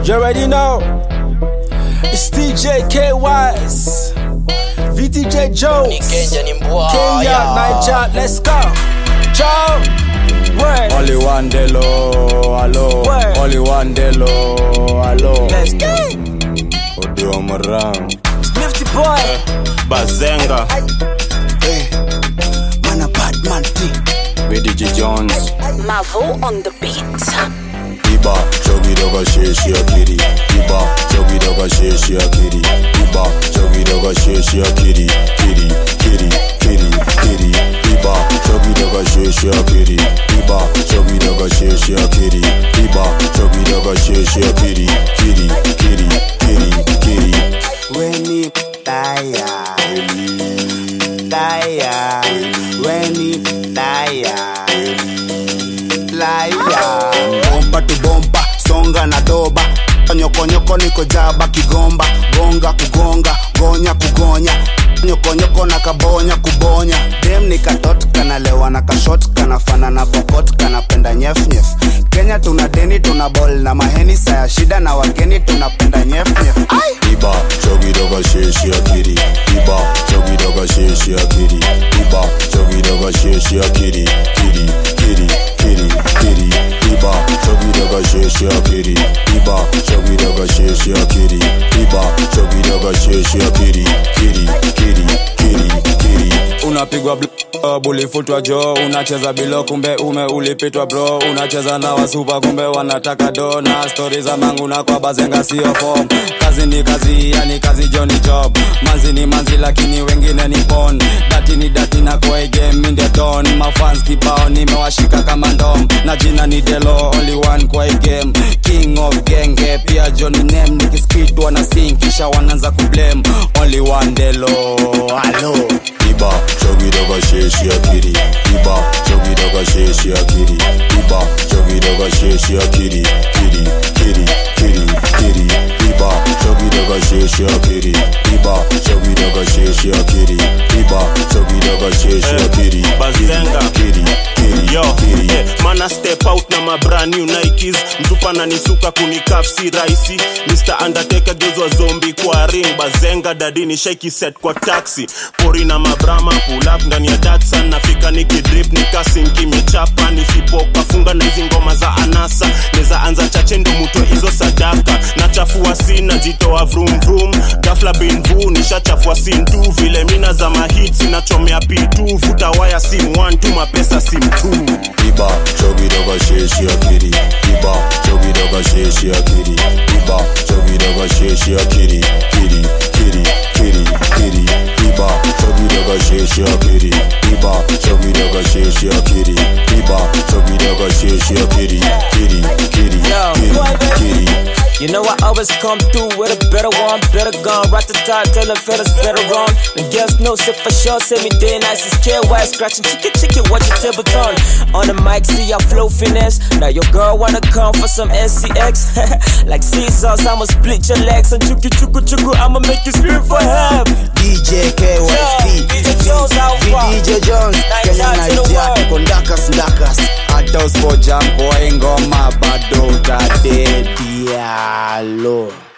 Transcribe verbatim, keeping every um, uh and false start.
You already know. It's D J K-Wise, V D J Jones, Kenya, Niger, let's go. Joe, word. Only one Delo, hello. Word. Only one Delo, hello. Let's go. Odi Omarang. Nifty boy. Bazenga. Hey, man a bad man thing. V D J Jones. Mavo on the beat. Iba, chogi doga sheshi akiri. Iba, chogi doga sheshi akiri. Iba, chogi doga sheshi akiri. Kiri, kiri, kiri, kiri. Iba, chogi doga sheshi akiri. Iba, chogi doga sheshi akiri. Iba, chogi doga sheshi akiri. Kiri, kiri, kiri, kiri. When he tire, tire. When he tire, tire. Bomba tu bomba, songa na doba. Nyoko nyoko niko jaba kigomba. Gonga kugonga, gonya kugonya. Nyoko nyoko na kabonya kubonya. Dem nikatot kana lewa na kashot kana fana na pokot kana penda nyef nyef. Kenya tuna deni tuna ball na maheni saya shida na wageni tunapenda nyef nyef. Iba, chogi doga sheshi akiri. Iba, chogi doga sheshi akiri. Iba, chogi doga sheshi akiri. Kiri, kiri, kiri, kiri. Iba, chogi doga sheshi akiri. Iba, chogi doga sheshi akiri. Iba, chogi doga sheshi akiri. Kiri, kiri, kiri, kiri. Unapigwa bl- bully futwa jo. Unacheza bilo kumbe ume ulipitwa bro. Unacheza na wasupa kumbe wanataka do. Na stories za mangu na kwa bazenga sio form. Kazi ni kazi, yani kazi Johnny job. Manzi ni manzi lakini wengine ni pon. Dati ni dati na kwa game in the dawn. Mafans kibao nimewashika kama ndom. Na jina ni Delo, only one kwa game. King of genge, pia Johnny name. Nikispit wana sing, kisha wananza kublame. Only one Delo, hello. Iba, chogi doga sheshi akiri. Iba, chogi doga sheshi akiri. Iba, chogi doga sheshi akiri. Kiri, kiri, kiri, kiri. Iba, chogi doga sheshi akiri. Iba, chogi doga sheshi akiri. Iba, chogi doga sheshi akiri. Bazenga. Kiri, kiri, Yo, kiri. eh, mana step out na ma brand new Nikes. Mzupa na nisuka kunikaf si raisi. Mister Undertaker gezwa zombie kwa ring. Bazenga dadini shaky set kwa taxi. Pori na mabrama pull up ndani ya Datsun. Nafika nikidrip nikasinki michapa. Nisipoka funga na hizi ngoma za anasa. Neza anza chache ndo mutwe hizo sadaka. Na chafua sina jitoa vroom vroom. Gafla bin vu nisha chafua sin tu. Vile mina za mahits inachomea P two. Futa waya sim one tu mapesa sim two. Iba, chogi doga sheshi akiri. Iba, chogi doga sheshi akiri. Iba, chogi doga sheshi akiri. Kiri, kiri, kiri, kiri. Iba, chogi doga sheshi akiri. Iba, chogi doga sheshi akiri. Iba, chogi doga sheshi akiri. Kiri, kiri, kiri, kiri. You know I always come through with a better one, better gun. Right to top, tell them fellas better run. The girls know sit for sure, say me day nice is K-Wise, scratching chicken chicken, watch your table turn. On the mic, see I flow finesse. Now your girl wanna come for some S C X. Like Caesars, I'ma split your legs and chuku chuku chuku, I'ma make you scream for help. D J K-Wise, D J Jones, how far? D J Jones, Kenya Niger, kondakas ndakas. Atos for jam, boy, ngoma bado da de dialo.